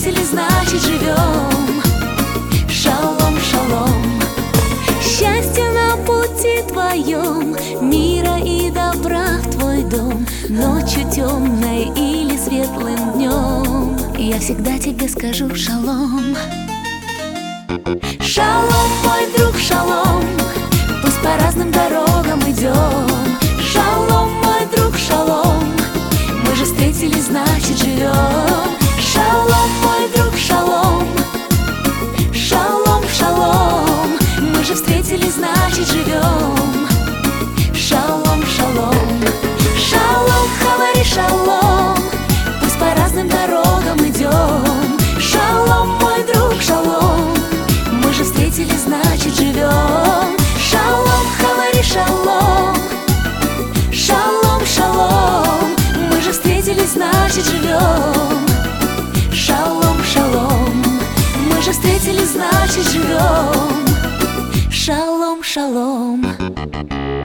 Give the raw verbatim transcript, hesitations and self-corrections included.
встретились, значит живем. Шалом, шалом. Счастье на пути твоем, мира и добра в твой дом, ночью темной или светлым днем. Я всегда тебе скажу шалом. Шалом, мой друг, шалом. Пусть по разным дорогам идем. Шалом, мой друг, шалом. Мы же встретились, значит живем. Шалом, мой друг, шалом. Шалом, шалом. Мы же встретились, значит живем. Шалом, шалом. Шалом, хавари, шалом. Пусть по разным дорогам идем. Шалом, мой друг, шалом. Мы же встретились, значит живем. Шалом, хавари, шалом. Шалом, шалом. Мы же встретились, значит живем. Шалом, шалом. Мы же встретились, значит живем. Шалом, шалом.